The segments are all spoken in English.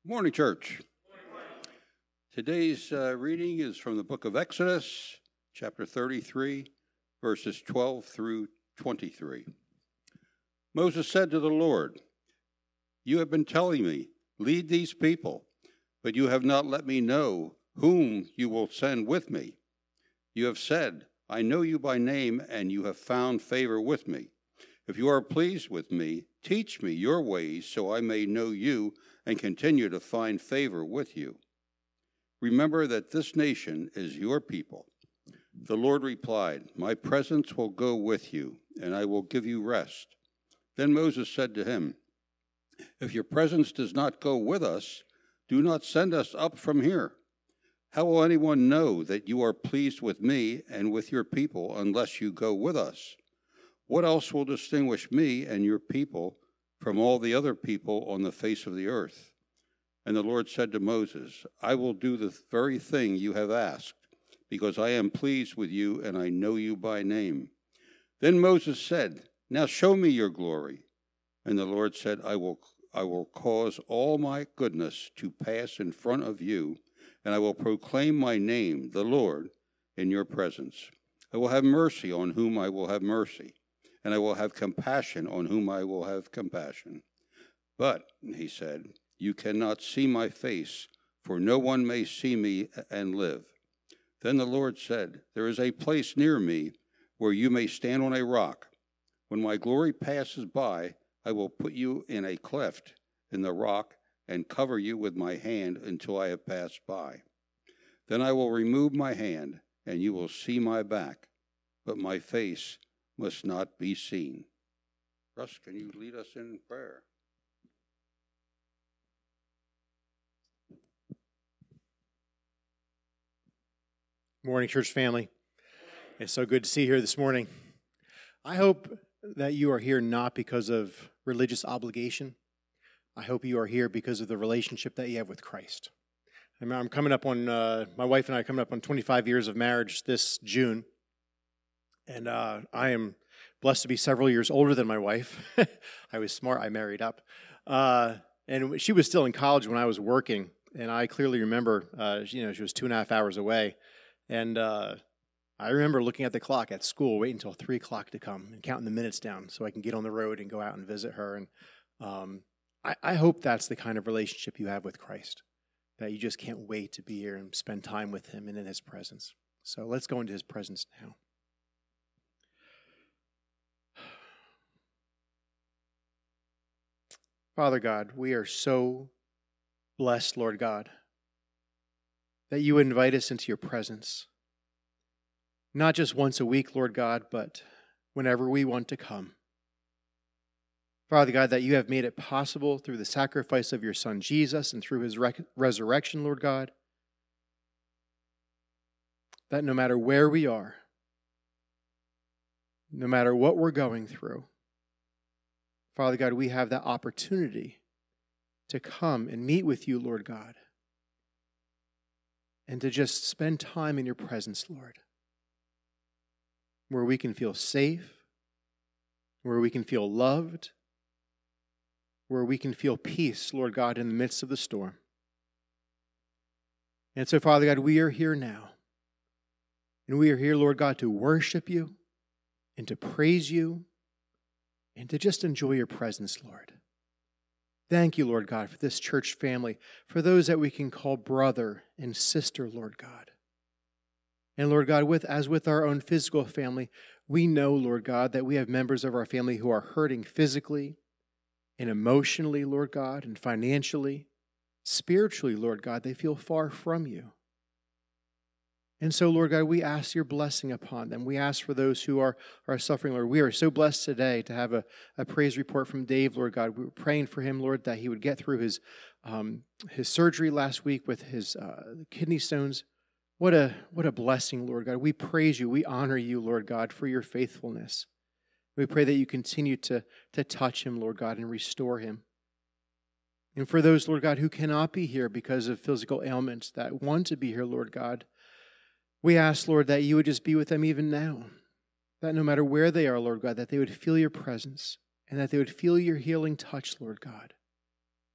Morning, church. Today's reading is from the book of Exodus, chapter 33, verses 12 through 23. Moses said to the Lord, "You have been telling me, lead these people, but you have not let me know whom you will send with me. You have said, I know you by name, and you have found favor with me. If you are pleased with me, teach me your ways so I may know you and continue to find favor with you. Remember that this nation is your people." The Lord replied, "My presence will go with you, and I will give you rest." Then Moses said to him, "If your presence does not go with us, do not send us up from here. How will anyone know that you are pleased with me and with your people unless you go with us? What else will distinguish me and your people from all the other people on the face of the earth?" And the Lord said to Moses, "I will do the very thing you have asked, because I am pleased with you and I know you by name." Then Moses said, "Now show me your glory." And the Lord said, I will cause all my goodness to pass in front of you, and I will proclaim my name, the Lord, in your presence. I will have mercy on whom I will have mercy, and I will have compassion on whom I will have compassion. But, he said, you cannot see my face, for no one may see me and live. Then the Lord said, there is a place near me where you may stand on a rock. When my glory passes by, I will put you in a cleft in the rock and cover you with my hand until I have passed by. Then I will remove my hand, and you will see my back, but my face must not be seen. Russ, can you lead us in prayer? Morning, church family. It's so good to see you here this morning. I hope that you are here not because of religious obligation. I hope you are here because of the relationship that you have with Christ. I'm coming up on, my wife and I are coming up on 25 years of marriage this June. And I am blessed to be several years older than my wife. I was smart, I married up. And she was still in college when I was working. And I clearly remember, she was 2.5 hours away. And I remember looking at the clock at school, waiting until 3 o'clock to come and counting the minutes down so I can get on the road and go out and visit her. And I hope that's the kind of relationship you have with Christ, that you just can't wait to be here and spend time with him and in his presence. So let's go into his presence now. Father God, we are so blessed, Lord God, that you invite us into your presence. Not just once a week, Lord God, but whenever we want to come. Father God, that you have made it possible through the sacrifice of your Son Jesus and through his resurrection, Lord God, that no matter where we are, no matter what we're going through, Father God, we have that opportunity to come and meet with you, Lord God, and to just spend time in your presence, Lord, where we can feel safe, where we can feel loved, where we can feel peace, Lord God, in the midst of the storm. And so, Father God, we are here now. And we are here, Lord God, to worship you and to praise you and to just enjoy your presence, Lord. Thank you, Lord God, for this church family, for those that we can call brother and sister, Lord God. And Lord God, as with our own physical family, we know, Lord God, that we have members of our family who are hurting physically and emotionally, Lord God, and financially. Spiritually, Lord God, they feel far from you. And so, Lord God, we ask your blessing upon them. We ask for those who are suffering, Lord. We are so blessed today to have a praise report from Dave, Lord God. We were praying for him, Lord, that he would get through his surgery last week with his kidney stones. What a blessing, Lord God. We praise you. We honor you, Lord God, for your faithfulness. We pray that you continue to touch him, Lord God, and restore him. And for those, Lord God, who cannot be here because of physical ailments that want to be here, Lord God, we ask, Lord, that you would just be with them even now, that no matter where they are, Lord God, that they would feel your presence and that they would feel your healing touch, Lord God.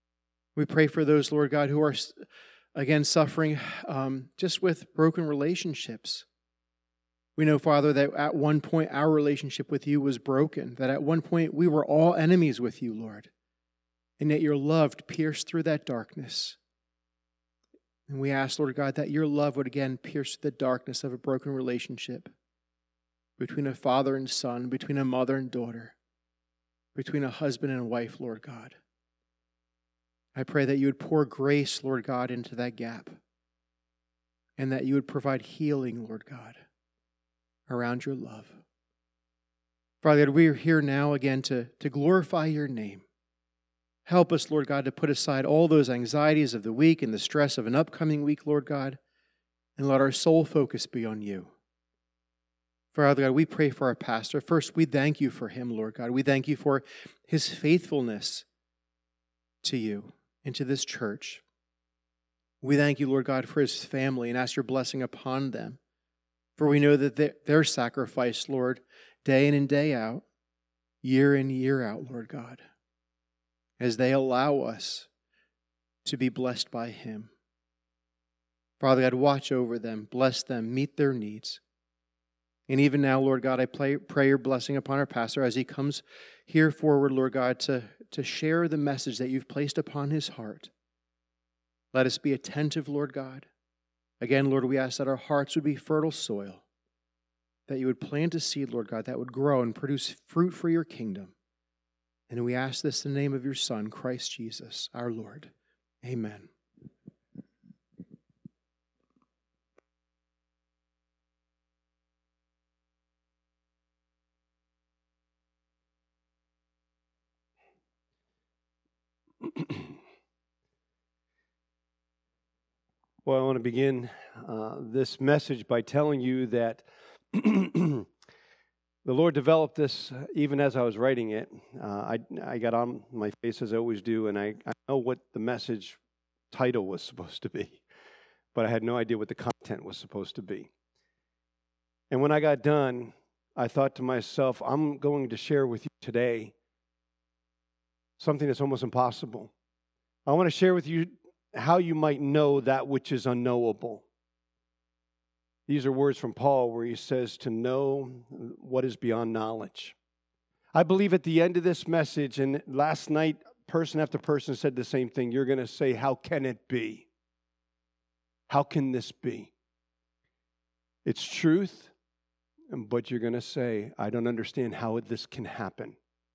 We pray for those, Lord God, who are, again, suffering just with broken relationships. We know, Father, that at one point our relationship with you was broken, that at one point we were all enemies with you, Lord, and yet your love pierced through that darkness. And we ask, Lord God, that your love would again pierce the darkness of a broken relationship between a father and son, between a mother and daughter, between a husband and wife, Lord God. I pray that you would pour grace, Lord God, into that gap, and that you would provide healing, Lord God, around your love. Father God, we are here now again to glorify your name. Help us, Lord God, to put aside all those anxieties of the week and the stress of an upcoming week, Lord God, and let our sole focus be on you. Father God, we pray for our pastor. First, we thank you for him, Lord God. We thank you for his faithfulness to you and to this church. We thank you, Lord God, for his family and ask your blessing upon them. For we know that their sacrifice, Lord, day in and day out, year in, year out, Lord God, as they allow us to be blessed by him. Father God, watch over them, bless them, meet their needs. And even now, Lord God, I pray your blessing upon our pastor as he comes here forward, Lord God, to share the message that you've placed upon his heart. Let us be attentive, Lord God. Again, Lord, we ask that our hearts would be fertile soil, that you would plant a seed, Lord God, that would grow and produce fruit for your kingdom. And we ask this in the name of your Son, Christ Jesus, our Lord. Amen. Well, I want to begin this message by telling you that the Lord developed this even as I was writing it. I got on my face as I always do, and I know what the message title was supposed to be, but I had no idea what the content was supposed to be. And when I got done, I thought to myself, I'm going to share with you today something that's almost impossible. I want to share with you how you might know that which is unknowable. These are words from Paul where he says to know what is beyond knowledge. I believe at the end of this message, and last night, person after person said the same thing, you're going to say, how can it be? How can this be? It's truth, but you're going to say, I don't understand how this can happen.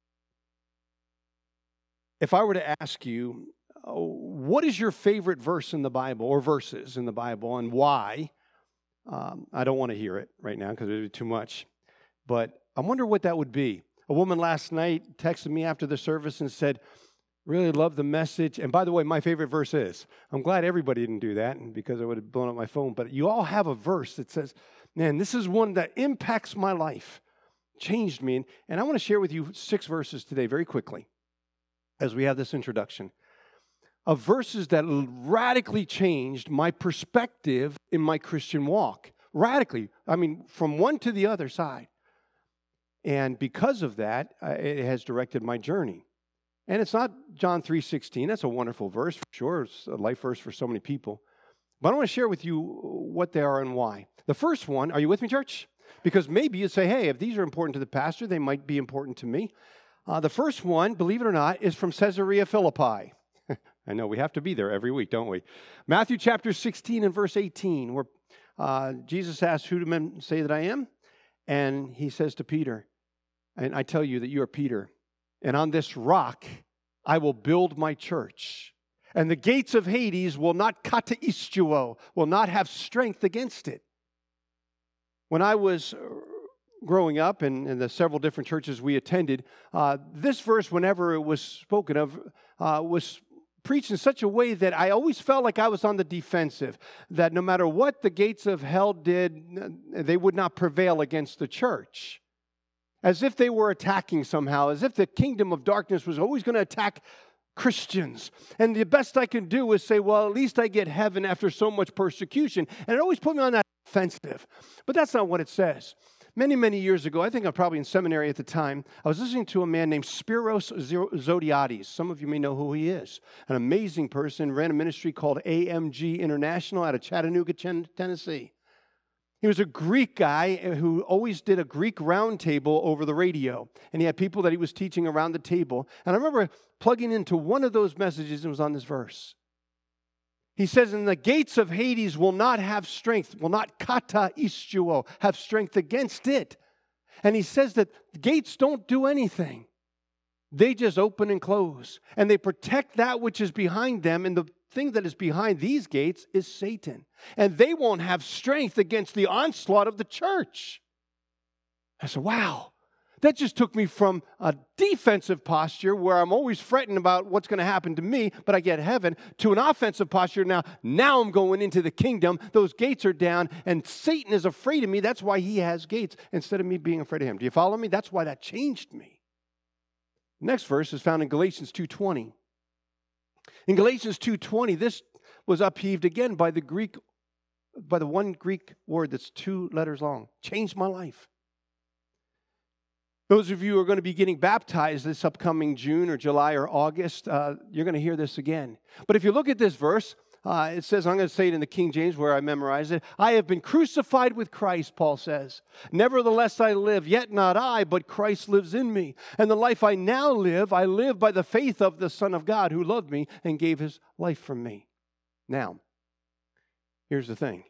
If I were to ask you, what is your favorite verse in the Bible or verses in the Bible and why? I don't want to hear it right now because it would be too much. But I wonder what that would be. A woman last night texted me after the service and said, really love the message. And by the way, my favorite verse is, I'm glad everybody didn't do that because I would have blown up my phone. But you all have a verse that says, man, this is one that impacts my life, changed me. And I want to share with you 6 verses today very quickly as we have this introduction of verses that radically changed my perspective in my Christian walk. Radically. I mean, from one to the other side. And because of that, it has directed my journey. And it's not John 3:16. That's a wonderful verse, for sure. It's a life verse for so many people. But I want to share with you what they are and why. The first one, are you with me, church? Because maybe you say, hey, if these are important to the pastor, they might be important to me. The first one, believe it or not, is from Caesarea Philippi. I know we have to be there every week, don't we? Matthew chapter 16 and verse 18, where Jesus asked, who do men say that I am? And he says to Peter, and I tell you that you are Peter, and on this rock I will build my church, and the gates of Hades will not kataistuo, will not have strength against it. When I was growing up in the several different churches we attended, this verse, whenever it was spoken of, was preached in such a way that I always felt like I was on the defensive, that no matter what the gates of hell did, they would not prevail against the church. As if they were attacking somehow, as if the kingdom of darkness was always going to attack Christians. And the best I can do is say, well, at least I get heaven after so much persecution. And it always put me on that defensive. But that's not what it says. Many, many years ago, I think I'm probably in seminary at the time, I was listening to a man named Spiros Zodhiates. Some of you may know who he is. An amazing person, ran a ministry called AMG International out of Chattanooga, Tennessee. He was a Greek guy who always did a Greek round table over the radio. And he had people that he was teaching around the table. And I remember plugging into one of those messages, and it was on this verse. He says, and the gates of Hades will not have strength, will not kata istuo, have strength against it. And he says that gates don't do anything. They just open and close. And they protect that which is behind them. And the thing that is behind these gates is Satan. And they won't have strength against the onslaught of the church. I said, wow. That just took me from a defensive posture where I'm always fretting about what's going to happen to me, but I get heaven, to an offensive posture now. Now I'm going into the kingdom. Those gates are down, and Satan is afraid of me. That's why he has gates instead of me being afraid of him. Do you follow me? That's why that changed me. The next verse is found in Galatians 2:20. In Galatians 2:20, this was upheaved again by the one Greek word that's 2 letters long. Changed my life. Those of you who are going to be getting baptized this upcoming June or July or August, you're going to hear this again. But if you look at this verse, it says, I'm going to say it in the King James where I memorized it. I have been crucified with Christ, Paul says. Nevertheless I live, yet not I, but Christ lives in me. And the life I now live, I live by the faith of the Son of God who loved me and gave his life for me. Now, here's the thing.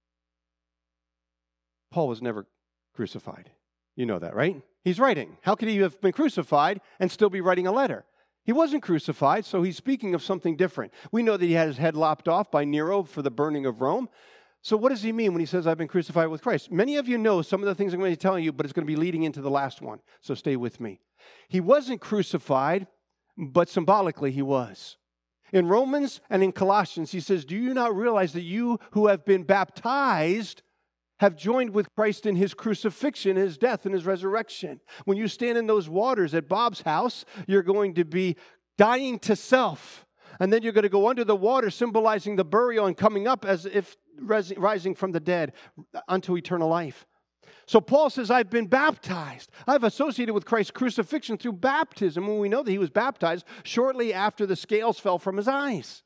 Paul was never crucified. You know that, right? He's writing. How could he have been crucified and still be writing a letter? He wasn't crucified, so he's speaking of something different. We know that he had his head lopped off by Nero for the burning of Rome. So what does he mean when he says, I've been crucified with Christ? Many of you know some of the things I'm going to tell you, but it's going to be leading into the last one. So stay with me. He wasn't crucified, but symbolically he was. In Romans and in Colossians, he says, do you not realize that you who have been baptized have joined with Christ in his crucifixion, his death, and his resurrection? When you stand in those waters at Bob's house, you're going to be dying to self. And then you're going to go under the water, symbolizing the burial and coming up as if rising from the dead unto eternal life. So Paul says, I've been baptized. I've associated with Christ's crucifixion through baptism. And we know that he was baptized shortly after the scales fell from his eyes.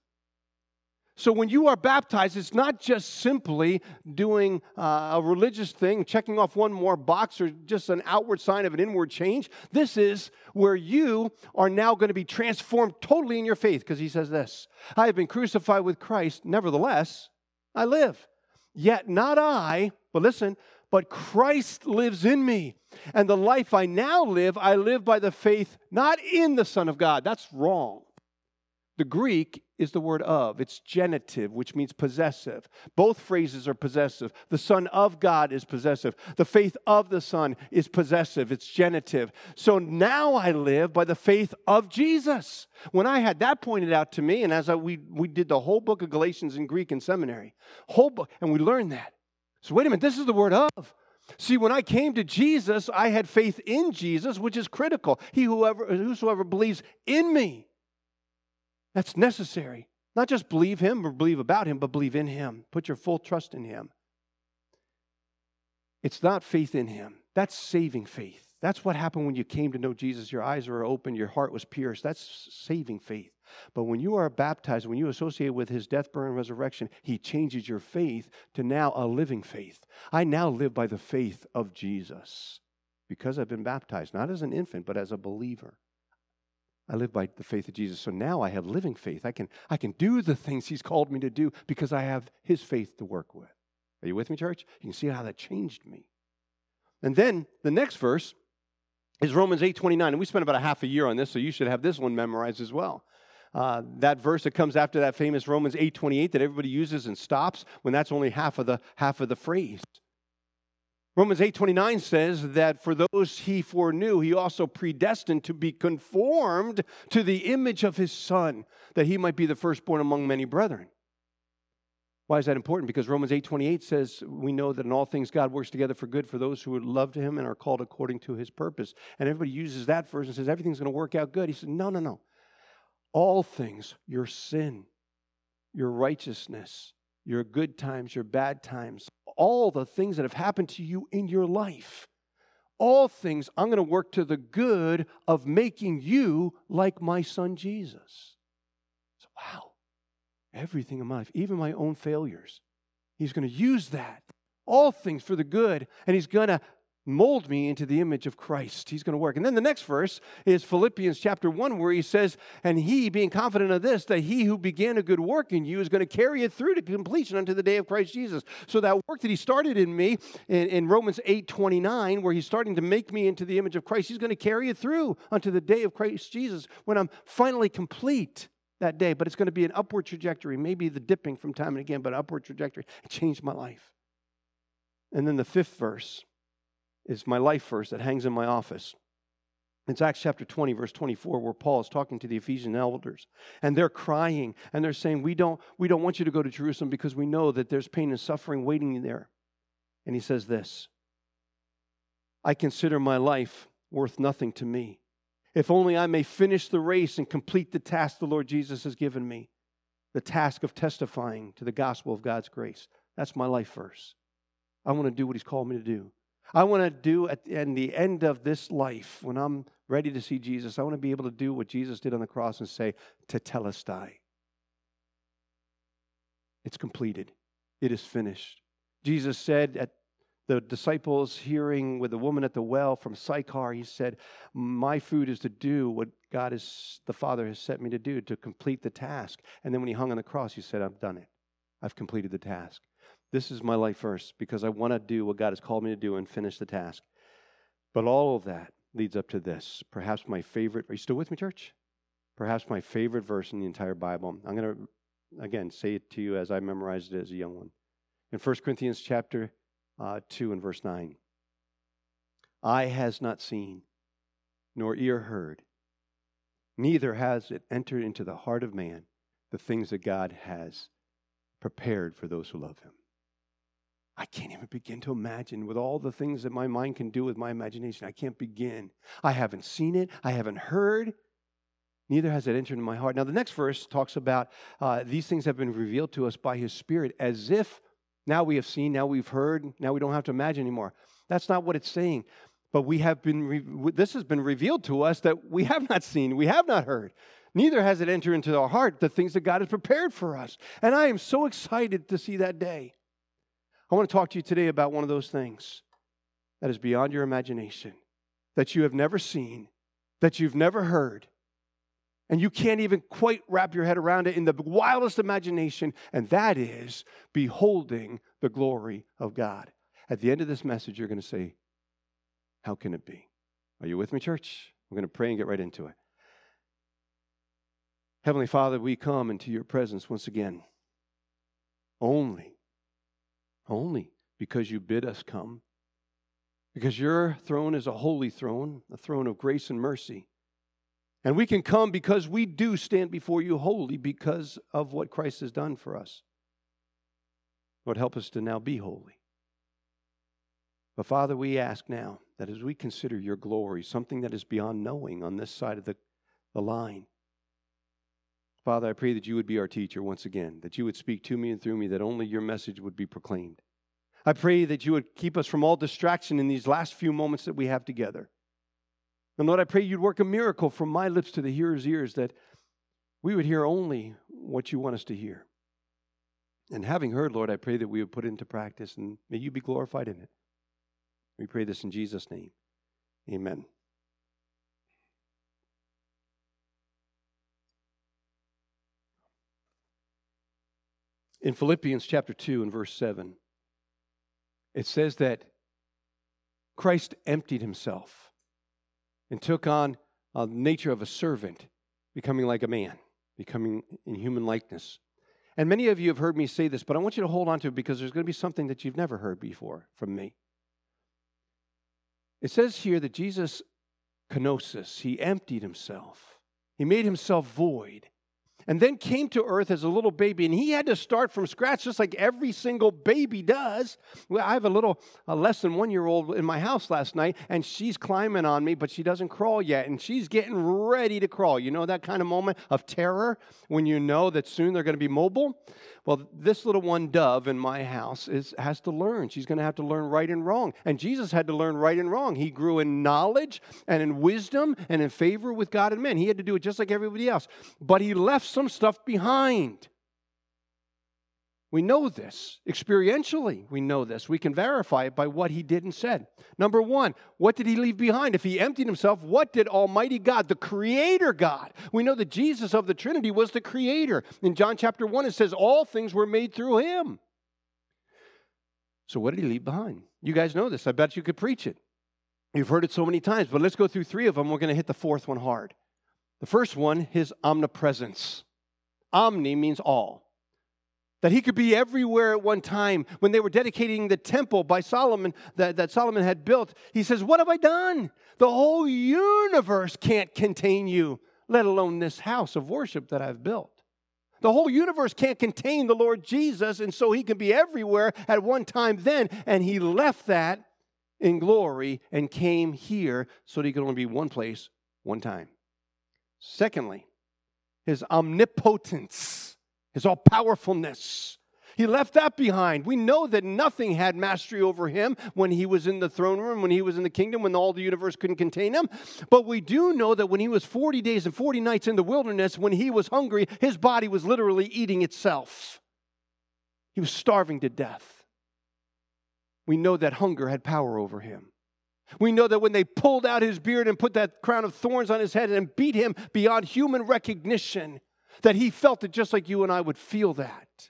So when you are baptized, it's not just simply doing a religious thing, checking off one more box, or just an outward sign of an inward change. This is where you are now going to be transformed totally in your faith, because he says this, I have been crucified with Christ, nevertheless, I live. Yet not I, but listen, but Christ lives in me. And the life I now live, I live by the faith not in the Son of God. That's wrong. The Greek is the word of. It's genitive, which means possessive. Both phrases are possessive. The Son of God is possessive. The faith of the Son is possessive. It's genitive. So now I live by the faith of Jesus. When I had that pointed out to me, and as we did the whole book of Galatians in Greek in seminary, whole book, and we learned that. So wait a minute, this is the word of. See, when I came to Jesus, I had faith in Jesus, which is critical. Whosoever believes in me. That's necessary. Not just believe him or believe about him, but believe in him. Put your full trust in him. It's not faith in him. That's saving faith. That's what happened when you came to know Jesus. Your eyes were open, your heart was pierced. That's saving faith. But when you are baptized, when you associate with his death, burial, and resurrection, he changes your faith to now a living faith. I now live by the faith of Jesus because I've been baptized, not as an infant, but as a believer. I live by the faith of Jesus. So now I have living faith. I can do the things he's called me to do because I have his faith to work with. Are you with me, church? You can see how that changed me. And then the next verse is Romans 8:29. And we spent about a half a year on this, so you should have this one memorized as well. That verse that comes after that famous Romans 8:28 that everybody uses and stops when that's only half of the phrase. Romans 8:29 says that for those he foreknew, he also predestined to be conformed to the image of his Son, that he might be the firstborn among many brethren. Why is that important? Because Romans 8:28 says we know that in all things God works together for good for those who love him and are called according to his purpose. And everybody uses that verse and says everything's going to work out good. He said, no. All things, your sin, your righteousness, your good times, your bad times, all the things that have happened to you in your life. All things I'm going to work to the good of making you like my son Jesus. So, wow. Everything in my life, even my own failures, He's going to use that. All things for the good. And He's going to mold me into the image of Christ. He's going to work. And then the next verse is Philippians chapter 1, where he says, and he, being confident of this, that he who began a good work in you is going to carry it through to completion unto the day of Christ Jesus. So that work that he started in me in Romans 8:29, where he's starting to make me into the image of Christ, he's going to carry it through unto the day of Christ Jesus when I'm finally complete that day. But it's going to be an upward trajectory, maybe the dipping from time and again, but an upward trajectory. It changed my life. And then the fifth verse is my life verse that hangs in my office. It's Acts chapter 20, verse 24, where Paul is talking to the Ephesian elders. And they're crying, and they're saying, we don't want you to go to Jerusalem because we know that there's pain and suffering waiting there. And he says this, I consider my life worth nothing to me, if only I may finish the race and complete the task the Lord Jesus has given me, the task of testifying to the gospel of God's grace. That's my life verse. I want to do what He's called me to do. I want to do at the end of this life, when I'm ready to see Jesus, I want to be able to do what Jesus did on the cross and say, tetelestai. It's completed. It is finished. Jesus said at the disciples hearing with the woman at the well from Sychar, He said, my food is to do what the Father has set me to do, to complete the task. And then when He hung on the cross, He said, I've done it. I've completed the task. This is my life verse because I want to do what God has called me to do and finish the task. But all of that leads up to this. Perhaps my favorite, are you still with me, church? Perhaps my favorite verse in the entire Bible. I'm going to, again, say it to you as I memorized it as a young one. In 1 Corinthians chapter 2 and verse 9. Eye has not seen, nor ear heard, neither has it entered into the heart of man the things that God has prepared for those who love Him. I can't even begin to imagine with all the things that my mind can do with my imagination. I can't begin. I haven't seen it. I haven't heard. Neither has it entered into my heart. Now, the next verse talks about these things have been revealed to us by His Spirit, as if now we have seen, now we've heard, now we don't have to imagine anymore. That's not what it's saying. But we have been, this has been revealed to us that we have not seen, we have not heard. Neither has it entered into our heart the things that God has prepared for us. And I am so excited to see that day. I want to talk to you today about one of those things that is beyond your imagination, that you have never seen, that you've never heard, and you can't even quite wrap your head around it in the wildest imagination, and that is beholding the glory of God. At the end of this message, you're going to say, how can it be? Are you with me, church? We're going to pray and get right into it. Heavenly Father, we come into your presence once again, only because you bid us come, because your throne is a holy throne, a throne of grace and mercy. And we can come because we do stand before you holy because of what Christ has done for us. Lord, help us to now be holy. But Father, we ask now that as we consider your glory, something that is beyond knowing on this side of the line, Father, I pray that you would be our teacher once again, that you would speak to me and through me, that only your message would be proclaimed. I pray that you would keep us from all distraction in these last few moments that we have together. And Lord, I pray you'd work a miracle from my lips to the hearer's ears, that we would hear only what you want us to hear. And having heard, Lord, I pray that we would put it into practice, and may you be glorified in it. We pray this in Jesus' name. Amen. In Philippians chapter 2 and verse 7, it says that Christ emptied himself and took on the nature of a servant, becoming like a man, becoming in human likeness. And many of you have heard me say this, but I want you to hold on to it because there's going to be something that you've never heard before from me. It says here that Jesus, kenosis, he emptied himself. He made himself void. and then came to earth as a little baby, and he had to start from scratch just like every single baby does. Well, I have a less than 1-year-old in my house last night, and she's climbing on me, but she doesn't crawl yet, and she's getting ready to crawl. You know that kind of moment of terror when you know that soon they're going to be mobile? Well, this little one, Dove, in my house has to learn. She's going to have to learn right and wrong. And Jesus had to learn right and wrong. He grew in knowledge and in wisdom and in favor with God and men. He had to do it just like everybody else. But he left some stuff behind. We know this. Experientially, we know this. We can verify it by what he did and said. Number one, what did he leave behind? If he emptied himself, what did Almighty God, the Creator God? We know that Jesus of the Trinity was the Creator. In John chapter 1, it says all things were made through him. So what did he leave behind? You guys know this. I bet you could preach it. You've heard it so many times, but let's go through 3 of them. We're going to hit the 4th one hard. The first one, his omnipresence. Omni means all. That he could be everywhere at one time. When they were dedicating the temple by Solomon, that Solomon had built, he says, what have I done? The whole universe can't contain you, let alone this house of worship that I've built. The whole universe can't contain the Lord Jesus, and so he can be everywhere at one time then. And he left that in glory and came here so that he could only be one place, one time. Secondly, his omnipotence. His all-powerfulness. He left that behind. We know that nothing had mastery over him when he was in the throne room, when he was in the kingdom, when all the universe couldn't contain him. But we do know that when he was 40 days and 40 nights in the wilderness, when he was hungry, his body was literally eating itself. He was starving to death. We know that hunger had power over him. We know that when they pulled out his beard and put that crown of thorns on his head and beat him beyond human recognition, that he felt it just like you and I would feel that.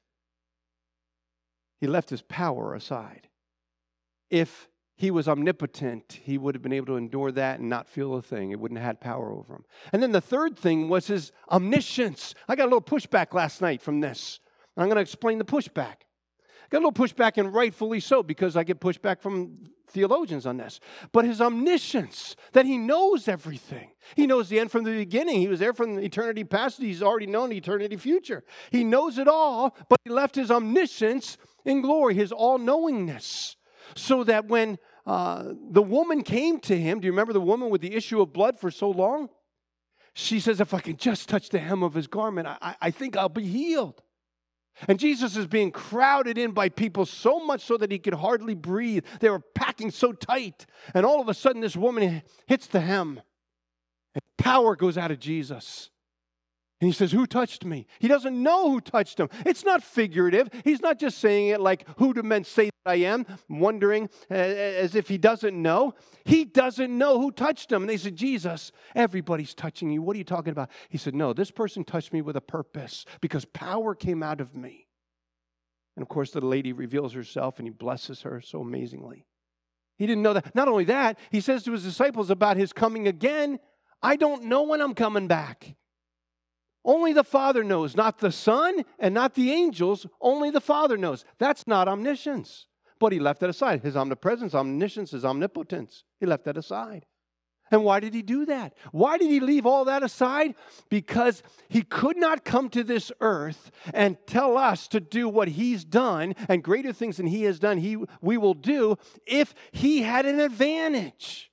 He left his power aside. If he was omnipotent, he would have been able to endure that and not feel a thing. It wouldn't have had power over him. And then the third thing was his omniscience. I got a little pushback last night from this. I'm going to explain the pushback. I got a little pushback, and rightfully so, because I get pushback from theologians on this. But his omniscience, that he knows everything. He knows the end from the beginning. He was there from eternity past. He's already known eternity future. He knows it all, but he left his omniscience in glory, his all-knowingness. So that when the woman came to him, do you remember the woman with the issue of blood for so long? She says, if I can just touch the hem of his garment, I think I'll be healed. And Jesus is being crowded in by people so much so that he could hardly breathe. They were packing so tight. And all of a sudden, this woman hits the hem. And power goes out of Jesus. And he says, who touched me? He doesn't know who touched him. It's not figurative. He's not just saying it like, who do men say that I am? Wondering as if he doesn't know. He doesn't know who touched him. And they said, Jesus, everybody's touching you. What are you talking about? He said, no, this person touched me with a purpose because power came out of me. And of course, the lady reveals herself and he blesses her so amazingly. He didn't know that. Not only that, he says to his disciples about his coming again, I don't know when I'm coming back. Only the Father knows, not the Son and not the angels. Only the Father knows. That's not omniscience. But he left that aside. His omnipresence, omniscience, his omnipotence. He left that aside. And why did he do that? Why did he leave all that aside? Because he could not come to this earth and tell us to do what he's done and greater things than he has done we will do if he had an advantage.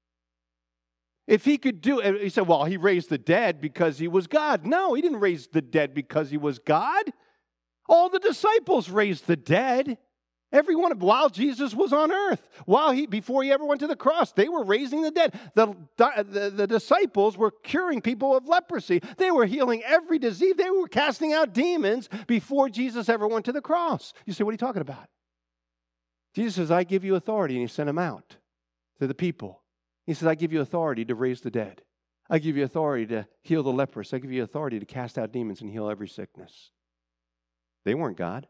If he could do it, he said, well, he raised the dead because he was God. No, he didn't raise the dead because he was God. All the disciples raised the dead. Everyone, while Jesus was on earth, before he ever went to the cross, they were raising the dead. The disciples were curing people of leprosy. They were healing every disease. They were casting out demons before Jesus ever went to the cross. You say, what are you talking about? Jesus says, I give you authority, and he sent him out to the people. He says, I give you authority to raise the dead. I give you authority to heal the leprous. I give you authority to cast out demons and heal every sickness. They weren't God.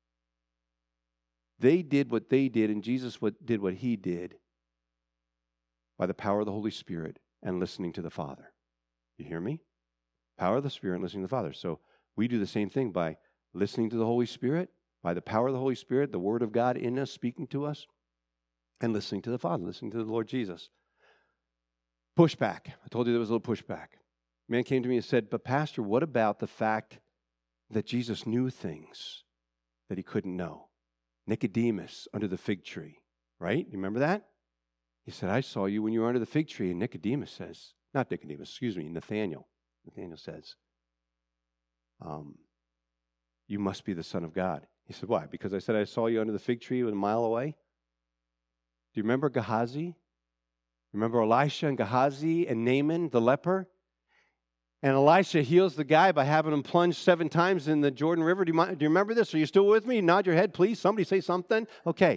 They did what they did, and Jesus did what he did by the power of the Holy Spirit and listening to the Father. You hear me? Power of the Spirit and listening to the Father. So we do the same thing by listening to the Holy Spirit, by the power of the Holy Spirit, the Word of God in us, speaking to us, and listening to the Father, listening to the Lord Jesus. Pushback. I told you there was a little pushback. man came to me and said, but Pastor, what about the fact that Jesus knew things that he couldn't know? Nicodemus under the fig tree, right? You remember that? He said, I saw you when you were under the fig tree. And Nathaniel says, you must be the Son of God. He said, why? Because I said I saw you under the fig tree a mile away? Do you remember Gehazi? Remember Elisha and Gehazi and Naaman, the leper? And Elisha heals the guy by having him plunge 7 times in the Jordan River. Do you remember this? Are you still with me? Nod your head, please. Somebody say something. Okay.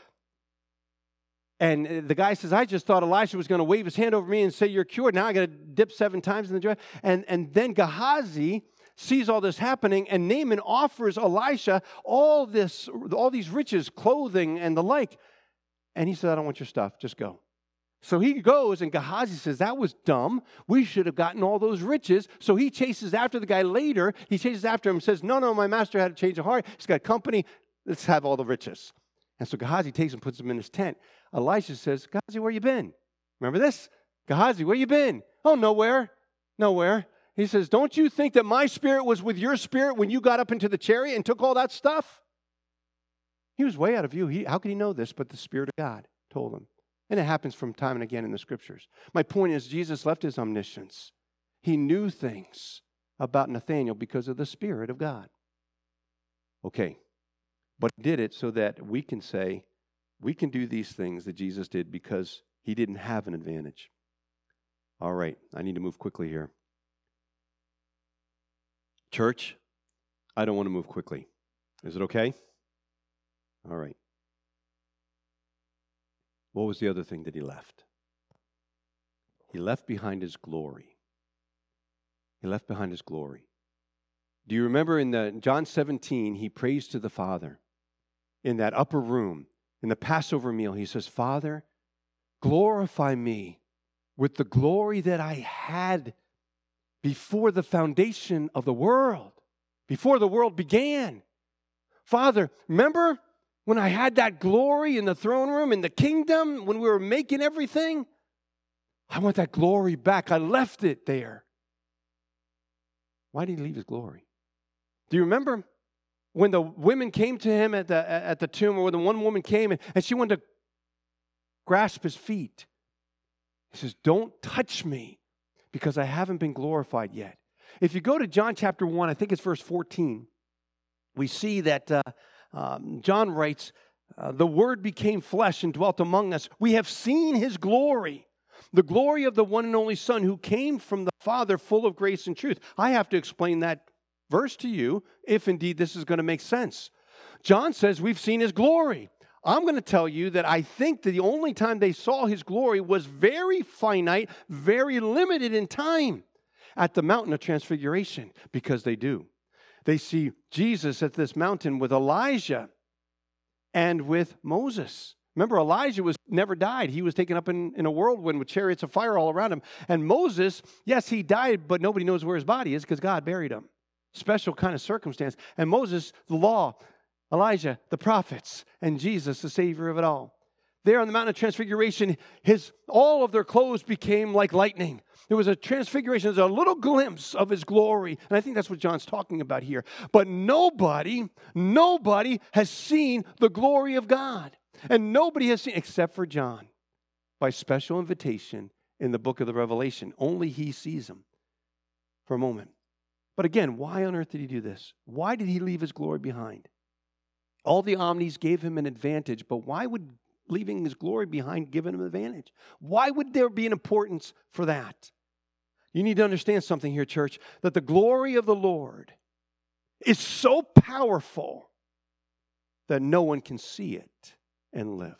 And the guy says, I just thought Elisha was going to wave his hand over me and say, you're cured. Now I got to dip 7 times in the Jordan. And then Gehazi sees all this happening, and Naaman offers Elisha all these riches, clothing, and the like. And he said, I don't want your stuff. Just go. So he goes, and Gehazi says, that was dumb. We should have gotten all those riches. So he chases after the guy later. He chases after him and says, no, my master had a change of heart. He's got company. Let's have all the riches. And so Gehazi takes him and puts him in his tent. Elisha says, Gehazi, where you been? Remember this? Gehazi, where you been? Oh, nowhere. He says, don't you think that my spirit was with your spirit when you got up into the chariot and took all that stuff? He was way out of view. How could he know this? But the Spirit of God told him. And it happens from time and again in the Scriptures. My point is, Jesus left his omniscience. He knew things about Nathanael because of the Spirit of God. Okay, but he did it so that we can say, we can do these things that Jesus did because he didn't have an advantage. All right, I need to move quickly here. Church, I don't want to move quickly. Is it okay? All right. What was the other thing that he left? He left behind his glory. He left behind his glory. Do you remember in John 17, he prays to the Father in that upper room, in the Passover meal. He says, Father, glorify me with the glory that I had before the foundation of the world, before the world began. Father, remember when I had that glory in the throne room, in the kingdom, when we were making everything? I want that glory back. I left it there. Why did he leave his glory? Do you remember when the women came to him at the tomb, or when the one woman came and she wanted to grasp his feet? He says, don't touch me because I haven't been glorified yet. If you go to John chapter 1, I think it's verse 14, we see that John writes, the Word became flesh and dwelt among us. We have seen his glory, the glory of the one and only Son who came from the Father, full of grace and truth. I have to explain that verse to you if indeed this is going to make sense. John says we've seen his glory. I'm going to tell you that I think that the only time they saw his glory was very finite, very limited in time at the mountain of transfiguration, because they do. They see Jesus at this mountain with Elijah and with Moses. Remember, Elijah never died. He was taken up in a whirlwind with chariots of fire all around him. And Moses, yes, he died, but nobody knows where his body is because God buried him. Special kind of circumstance. And Moses, the law, Elijah, the prophets, and Jesus, the Savior of it all. There on the Mountain of Transfiguration, all of their clothes became like lightning. There was a transfiguration. There's a little glimpse of his glory. And I think that's what John's talking about here. But nobody has seen the glory of God. And nobody has seen, except for John, by special invitation in the book of the Revelation. Only he sees him for a moment. But again, why on earth did he do this? Why did he leave his glory behind? All the omnis gave him an advantage, but why would leaving his glory behind give him an advantage? Why would there be an importance for that? You need to understand something here, church, that the glory of the Lord is so powerful that no one can see it and live.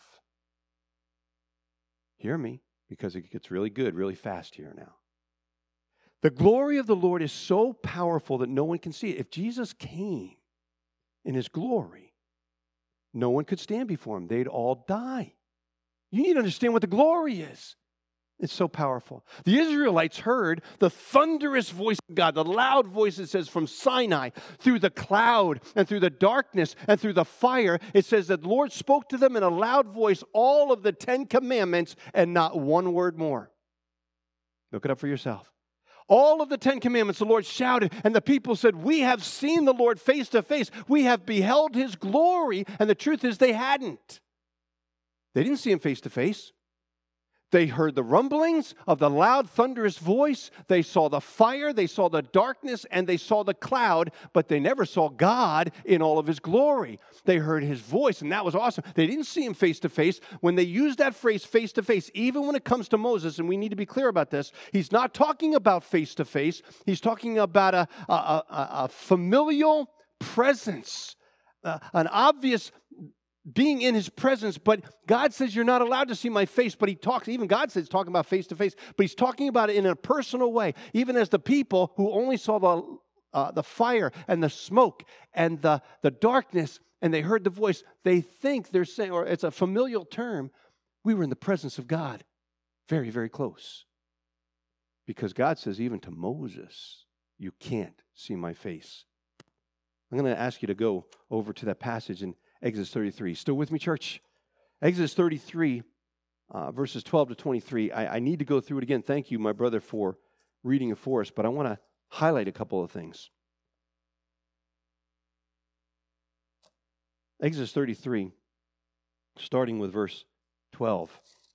Hear me, because it gets really good really fast here now. The glory of the Lord is so powerful that no one can see it. If Jesus came in his glory, no one could stand before him. They'd all die. You need to understand what the glory is. It's so powerful. The Israelites heard the thunderous voice of God, the loud voice, it says, from Sinai, through the cloud and through the darkness and through the fire. It says that the Lord spoke to them in a loud voice all of the 10 commandments and not one word more. Look it up for yourself. All of the 10 commandments, the Lord shouted, and the people said, we have seen the Lord face to face. We have beheld his glory. And the truth is they hadn't. They didn't see him face to face. They heard the rumblings of the loud, thunderous voice. They saw the fire, they saw the darkness, and they saw the cloud, but they never saw God in all of his glory. They heard his voice, and that was awesome. They didn't see him face to face. When they use that phrase face to face, even when it comes to Moses, and we need to be clear about this, he's not talking about face to face. He's talking about a familial presence, an obvious being in his presence, but God says you're not allowed to see my face, but he talks, even God says talking about face to face, but he's talking about it in a personal way, even as the people who only saw the fire and the smoke and the darkness, and they heard the voice, they think they're saying, or it's a familial term, we were in the presence of God, very, very close. Because God says even to Moses, you can't see my face. I'm going to ask you to go over to that passage in Exodus 33. Still with me, church? Exodus 33, verses 12 to 23. I need to go through it again. Thank you, my brother, for reading it for us, but I want to highlight a couple of things. Exodus 33, starting with verse 12.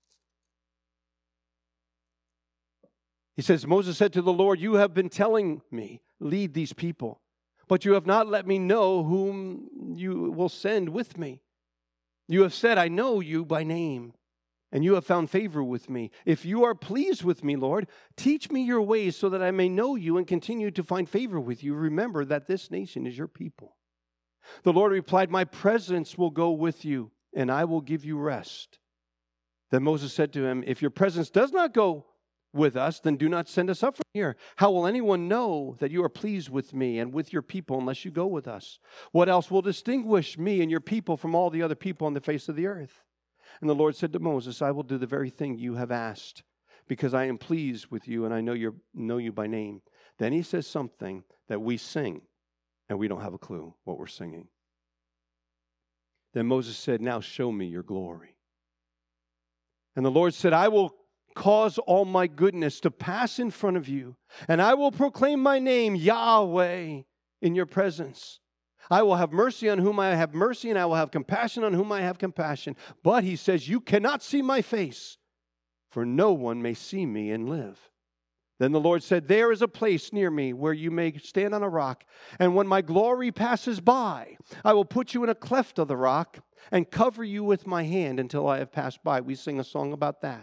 He says, Moses said to the Lord, you have been telling me, lead these people, but you have not let me know whom you will send with me. You have said, I know you by name, and you have found favor with me. If you are pleased with me, Lord, teach me your ways so that I may know you and continue to find favor with you. Remember that this nation is your people. The Lord replied, my presence will go with you, and I will give you rest. Then Moses said to him, if your presence does not go with us, then do not send us up from here. How will anyone know that you are pleased with me and with your people unless you go with us? What else will distinguish me and your people from all the other people on the face of the earth? And the Lord said to Moses, I will do the very thing you have asked, because I am pleased with you and I know you by name. Then he says something that we sing, and we don't have a clue what we're singing. Then Moses said, now show me your glory. And the Lord said, I will cause all my goodness to pass in front of you, and I will proclaim my name, Yahweh, in your presence. I will have mercy on whom I have mercy, and I will have compassion on whom I have compassion. But he says, you cannot see my face, for no one may see me and live. Then the Lord said, there is a place near me where you may stand on a rock, and when my glory passes by, I will put you in a cleft of the rock and cover you with my hand until I have passed by. We sing a song about that.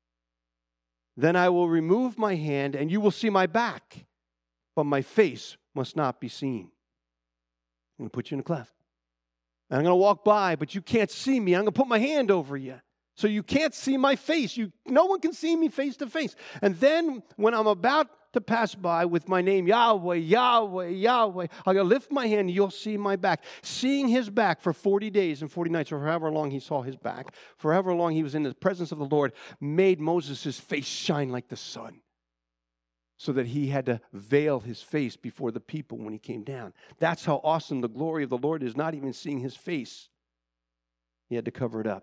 Then I will remove my hand, and you will see my back, but my face must not be seen. I'm going to put you in a cleft. And I'm going to walk by, but you can't see me. I'm going to put my hand over you, so you can't see my face. No one can see me face to face. And then when I'm about to pass by with my name, Yahweh, Yahweh, Yahweh, I'm going to lift my hand and you'll see my back. Seeing his back for 40 days and 40 nights, or however long he saw his back, for however long he was in the presence of the Lord, made Moses' face shine like the sun, so that he had to veil his face before the people when he came down. That's how awesome the glory of the Lord is, not even seeing his face. He had to cover it up.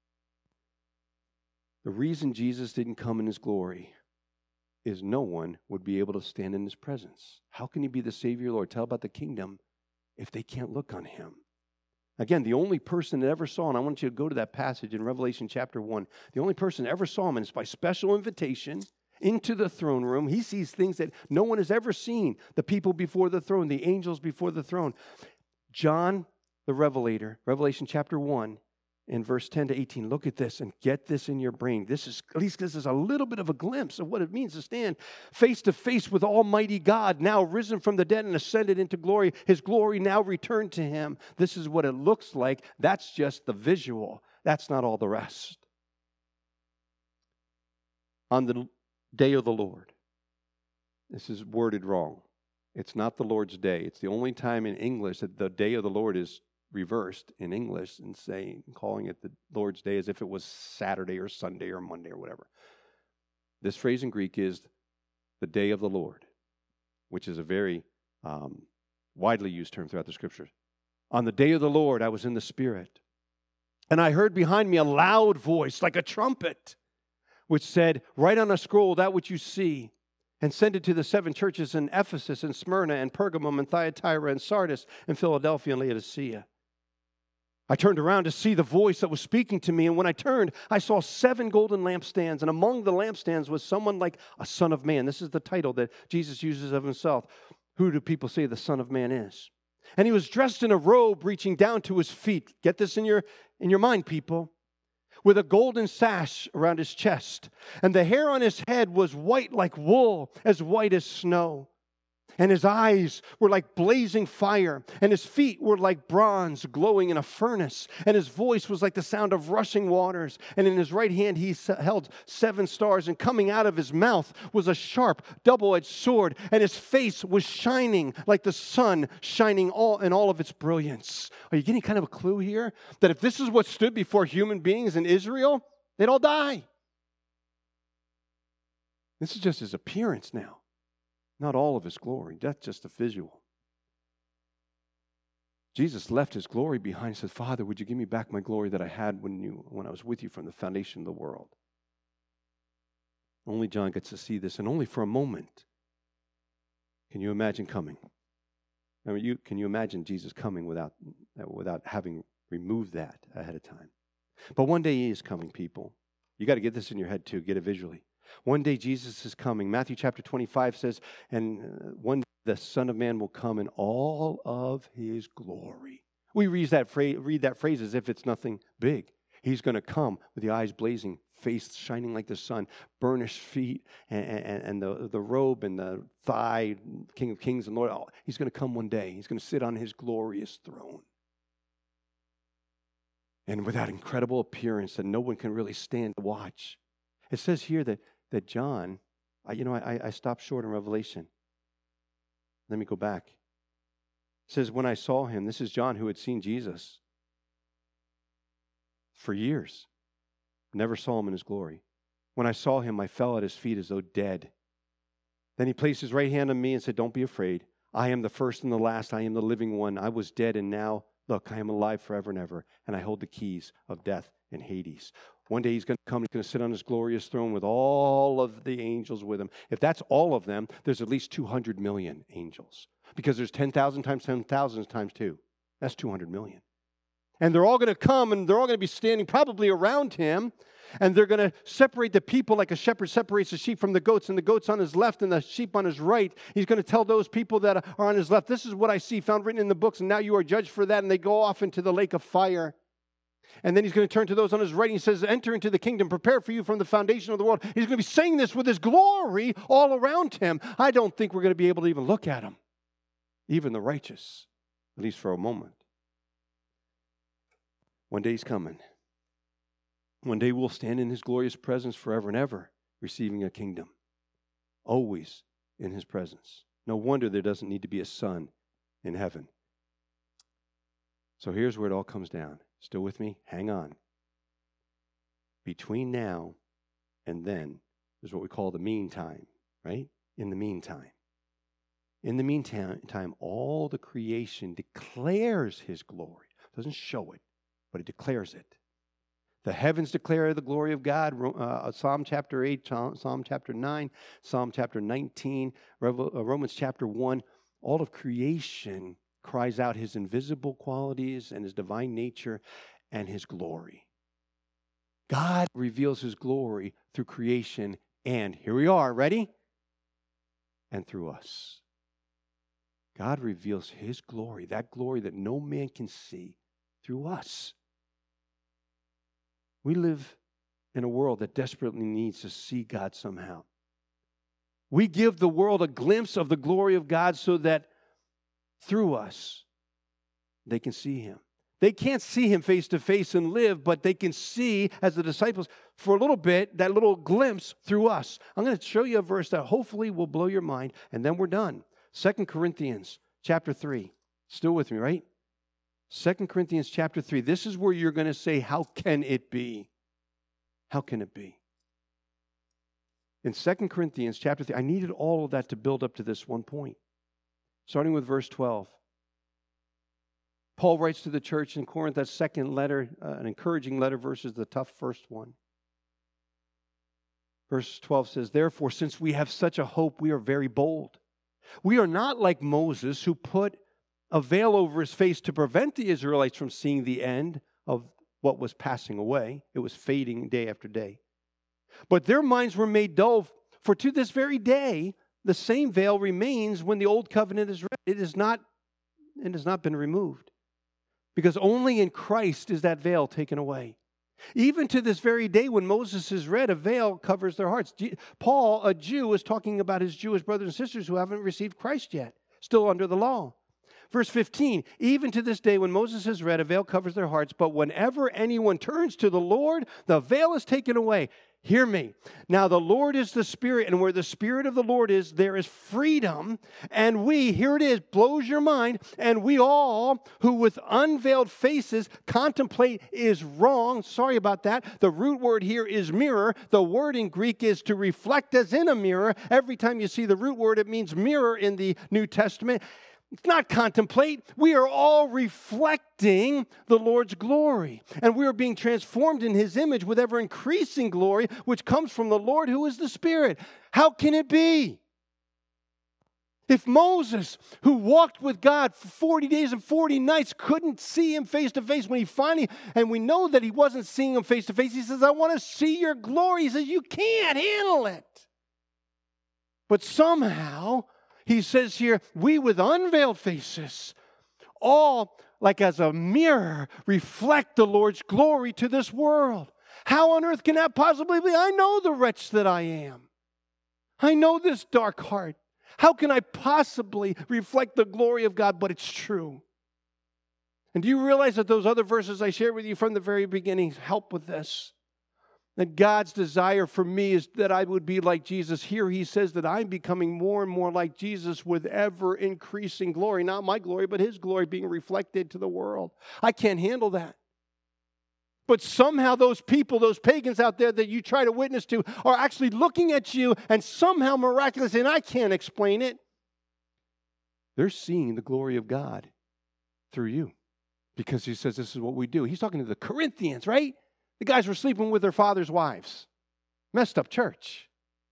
The reason Jesus didn't come in his glory is no one would be able to stand in his presence. How can he be the Savior, Lord? Tell about the kingdom if they can't look on him. Again, the only person that ever saw, and I want you to go to that passage in Revelation chapter 1, the only person that ever saw him, and it's by special invitation into the throne room. He sees things that no one has ever seen. The people before the throne, the angels before the throne. John the Revelator, Revelation chapter 1, in verse 10 to 18, look at this and get this in your brain. This is a little bit of a glimpse of what it means to stand face to face with Almighty God, now risen from the dead and ascended into glory. His glory now returned to him. This is what it looks like. That's just the visual. That's not all the rest. On the day of the Lord. This is worded wrong. It's not the Lord's day. It's the only time in English that the day of the Lord is reversed in English and calling it the Lord's day as if it was Saturday or Sunday or Monday or whatever. This phrase in Greek is the day of the Lord, which is a very widely used term throughout the Scriptures. On the day of the Lord, I was in the Spirit, and I heard behind me a loud voice like a trumpet, which said, write on a scroll that which you see And send it to the 7 churches in Ephesus and Smyrna and Pergamum and Thyatira and Sardis and Philadelphia and Laodicea. I turned around to see the voice that was speaking to me, and when I turned, I saw 7 golden lampstands, and among the lampstands was someone like a son of man. This is the title that Jesus uses of himself. Who do people say the Son of Man is? And he was dressed in a robe reaching down to his feet. Get this in your mind, people. With a golden sash around his chest. And the hair on his head was white like wool, as white as snow. And his eyes were like blazing fire, and his feet were like bronze glowing in a furnace, and his voice was like the sound of rushing waters. And in his right hand he held 7 stars, and coming out of his mouth was a sharp, double-edged sword, and his face was shining like the sun, shining in all of its brilliance. Are you getting kind of a clue here? That if this is what stood before human beings in Israel, they'd all die. This is just his appearance now. Not all of his glory. That's just a visual. Jesus left his glory behind and said, Father, would you give me back my glory that I had when I was with you from the foundation of the world? Only John gets to see this, and only for a moment. Can you imagine coming? I mean, can you imagine Jesus coming without having removed that ahead of time? But one day he is coming, people. You got to get this in your head too. Get it visually. One day Jesus is coming. Matthew chapter 25 says, and one day the Son of Man will come in all of his glory. We read that phrase as if it's nothing big. He's going to come with the eyes blazing, face shining like the sun, burnished feet, and the robe and the thigh, King of Kings and Lord. Oh, he's going to come one day. He's going to sit on his glorious throne. And with that incredible appearance that no one can really stand to watch. It says here that John, I stopped short in Revelation. Let me go back. It says, when I saw him, this is John who had seen Jesus for years. Never saw him in his glory. When I saw him, I fell at his feet as though dead. Then he placed his right hand on me and said, don't be afraid. I am the first and the last. I am the living one. I was dead, and now, look, I am alive forever and ever, and I hold the keys of death and Hades. One day he's going to come, he's going to sit on his glorious throne with all of the angels with him. If that's all of them, there's at least 200 million angels. Because there's 10,000 times 10,000 times 2. That's 200 million. And they're all going to come, and they're all going to be standing probably around him, and they're going to separate the people like a shepherd separates the sheep from the goats, and the goats on his left and the sheep on his right. He's going to tell those people that are on his left, this is what I see, found written in the books, and now you are judged for that, and they go off into the lake of fire. And then he's going to turn to those on his right, and he says, enter into the kingdom, prepare for you from the foundation of the world. He's going to be saying this with his glory all around him. I don't think we're going to be able to even look at him, even the righteous, at least for a moment. One day he's coming. One day we'll stand in his glorious presence forever and ever, receiving a kingdom, always in his presence. No wonder there doesn't need to be a sun in heaven. So here's where it all comes down. Still with me? Hang on. Between now and then is what we call the meantime, right? In the meantime. In the meantime, all the creation declares his glory. It doesn't show it, but it declares it. The heavens declare the glory of God, Psalm chapter 8, Psalm chapter 9, Psalm chapter 19, Romans chapter 1. All of creation cries out his invisible qualities and his divine nature and his glory. God reveals his glory through creation, and here we are, ready? And through us. God reveals his glory, that glory that no man can see, through us. We live in a world that desperately needs to see God somehow. We give the world a glimpse of the glory of God so that through us, they can see him. They can't see him face to face and live, but they can see, as the disciples, for a little bit, that little glimpse through us. I'm going to show you a verse that hopefully will blow your mind, and then we're done. 2 Corinthians chapter 3. Still with me, right? 2 Corinthians chapter 3. This is where you're going to say, how can it be? How can it be? In 2 Corinthians chapter 3, I needed all of that to build up to this one point. Starting with verse 12. Paul writes to the church in Corinth, that second letter, an encouraging letter versus the tough first one. Verse 12 says, therefore, since we have such a hope, we are very bold. We are not like Moses, who put a veil over his face to prevent the Israelites from seeing the end of what was passing away. It was fading day after day. But their minds were made dull, for to this very day, the same veil remains when the old covenant is read. It has not been removed, because only in Christ is that veil taken away. Even to this very day, when Moses is read, a veil covers their hearts. Paul, a Jew, is talking about his Jewish brothers and sisters who haven't received Christ yet, still under the law. Verse 15, even to this day, when Moses is read, a veil covers their hearts, but whenever anyone turns to the Lord, the veil is taken away. Hear me. Now the Lord is the Spirit, and where the Spirit of the Lord is, there is freedom. And we, here it is, blows your mind, and we all who with unveiled faces contemplate is wrong. Sorry about that. The root word here is mirror. The word in Greek is to reflect as in a mirror. Every time you see the root word, it means mirror in the New Testament. It's not contemplate. We are all reflecting the Lord's glory. And we are being transformed in His image with ever increasing glory, which comes from the Lord who is the Spirit. How can it be? If Moses, who walked with God for 40 days and 40 nights, couldn't see Him face to face, when he finally, and we know that he wasn't seeing Him face to face, he says, I want to see your glory. He says, you can't handle it. But somehow, he says here, we with unveiled faces, all like as a mirror, reflect the Lord's glory to this world. How on earth can that possibly be? I know the wretch that I am. I know this dark heart. How can I possibly reflect the glory of God? But it's true. And do you realize that those other verses I shared with you from the very beginning help with this? That God's desire for me is that I would be like Jesus. Here he says that I'm becoming more and more like Jesus with ever increasing glory. Not my glory, but His glory being reflected to the world. I can't handle that. But somehow those people, those pagans out there that you try to witness to, are actually looking at you and somehow miraculously, and I can't explain it, they're seeing the glory of God through you. Because he says this is what we do. He's talking to the Corinthians, right? The guys were sleeping with their father's wives. Messed up church.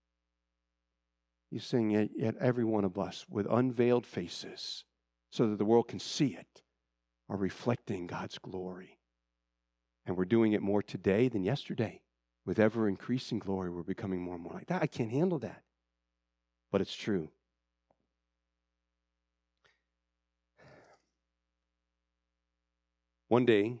He's saying, yet every one of us with unveiled faces, so that the world can see it, are reflecting God's glory. And we're doing it more today than yesterday. With ever increasing glory, we're becoming more and more like that. I can't handle that. But it's true. One day,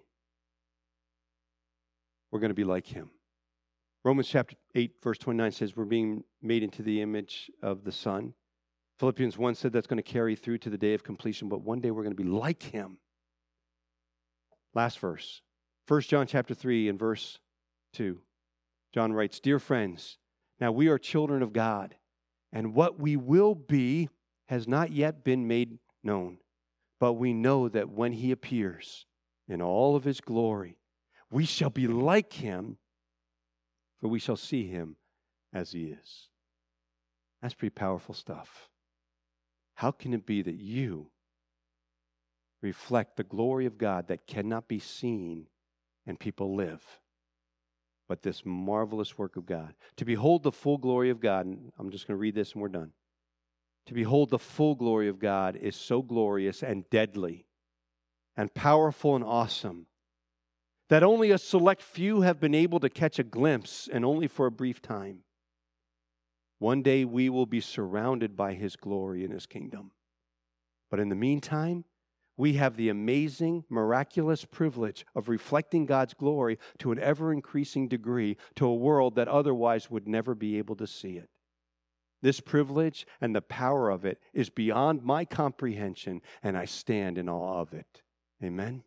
we're going to be like Him. Romans chapter 8, verse 29 says we're being made into the image of the Son. Philippians 1 said that's going to carry through to the day of completion, but one day we're going to be like Him. Last verse, 1 John chapter 3 and verse 2. John writes, dear friends, now we are children of God, and what we will be has not yet been made known. But we know that when He appears in all of His glory, we shall be like Him, for we shall see Him as He is. That's pretty powerful stuff. How can it be that you reflect the glory of God that cannot be seen and people live, but this marvelous work of God? To behold the full glory of God, and I'm just going to read this and we're done. To behold the full glory of God is so glorious and deadly and powerful and awesome that only a select few have been able to catch a glimpse, and only for a brief time. One day we will be surrounded by His glory in His kingdom. But in the meantime, we have the amazing, miraculous privilege of reflecting God's glory to an ever-increasing degree to a world that otherwise would never be able to see it. This privilege and the power of it is beyond my comprehension, and I stand in awe of it. Amen?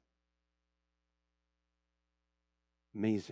Amazing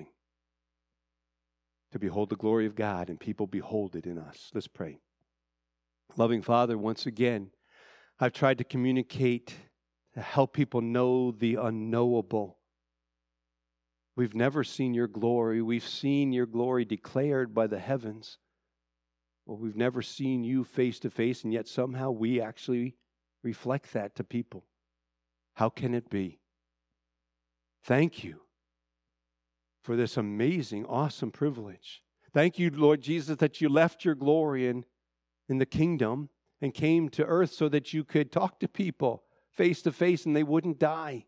to behold the glory of God and people behold it in us. Let's pray. Loving Father, once again, I've tried to communicate to help people know the unknowable. We've never seen your glory. We've seen your glory declared by the heavens. Well, we've never seen you face to face, and yet somehow we actually reflect that to people. How can it be? Thank you for this amazing, awesome privilege Thank you, Lord Jesus, that you left your glory in the kingdom and came to earth so that you could talk to people face to face and they wouldn't die.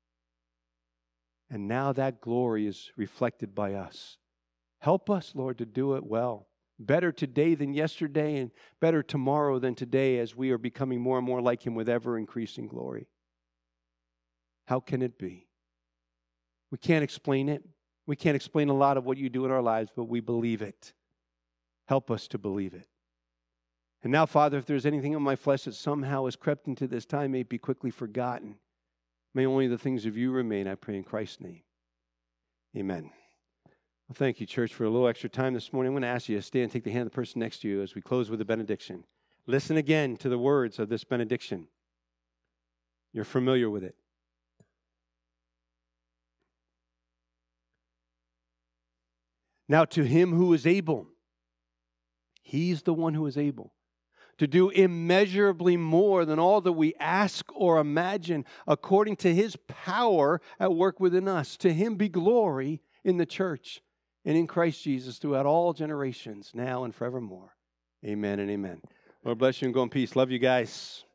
And now that glory is reflected by us. Help us, Lord, to do it well. Better today than yesterday and better tomorrow than today as we are becoming more and more like him with ever increasing glory. How can it be? We can't explain it. We can't explain a lot of what you do in our lives, but we believe it. Help us to believe it. And now, Father, if there's anything in my flesh that somehow has crept into this time, may it be quickly forgotten. May only the things of you remain, I pray in Christ's name. Amen. Well, thank you, church, for a little extra time this morning. I'm going to ask you to stand and take the hand of the person next to you as we close with a benediction. Listen again to the words of this benediction. You're familiar with it. Now to him who is able, he's the one who is able to do immeasurably more than all that we ask or imagine, according to his power at work within us. To him be glory in the church and in Christ Jesus throughout all generations, now and forevermore. Amen and amen. Lord bless you and go in peace. Love you guys.